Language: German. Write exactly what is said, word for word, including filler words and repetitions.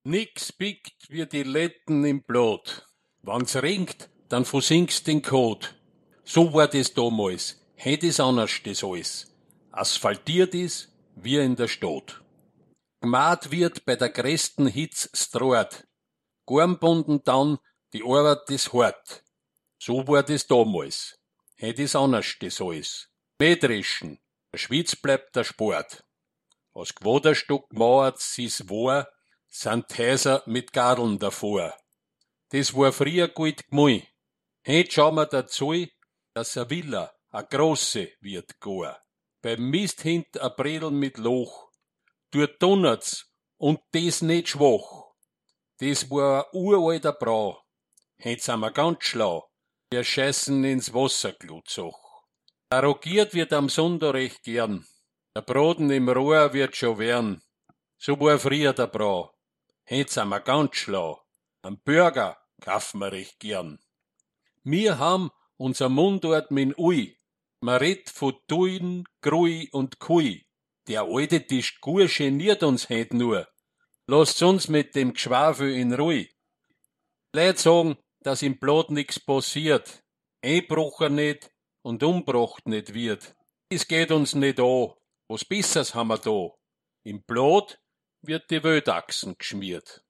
Nix biegt wie die Letten im Blut. Wann's ringt, dann versinkst den Kot. So war das damals. Heut ist anders das alles. Asphaltiert ist wie in der Stadt. Gmaht wird bei der größten Hitz strahlt. Gornbunden dann, die Arbeit ist hart. So war das damals. Heut ist anders das alles. Mähdreschen, der Schwitz bleibt der Sport. Aus Quaderstock mauert sie's wahr, sind Häuser mit Gardeln davor. Das war früher gut gemui. Heut schauen wir dazu, dass a Villa, a grosse, wird gar. Beim Mist hint a Bredel mit Loch. Dort donnert's und des nicht schwach. Das war a uralter Brau. Heut sind wir ganz schlau. Wir scheißen ins Wasserglutzach. Arrogiert wird am Sonntag recht gern. Der Braten im Rohr wird schon werden. So war früher der Brau. Heut sind wir ganz schlau. Am Burger kaufen wir recht gern. Wir haben unser Mundort mit Ui. Man redt von Tuin, Grui und Kui. Der alte Tisch Gur geniert uns heut nur. Lasst uns mit dem Geschwafel in Ruhe. Leute sagen, dass im Blatt nix passiert. Einbrocher nicht und umbracht nicht wird. Es geht uns nicht an. Was Besseres haben wir da. Im Blatt wird die Wildachsen geschmiert.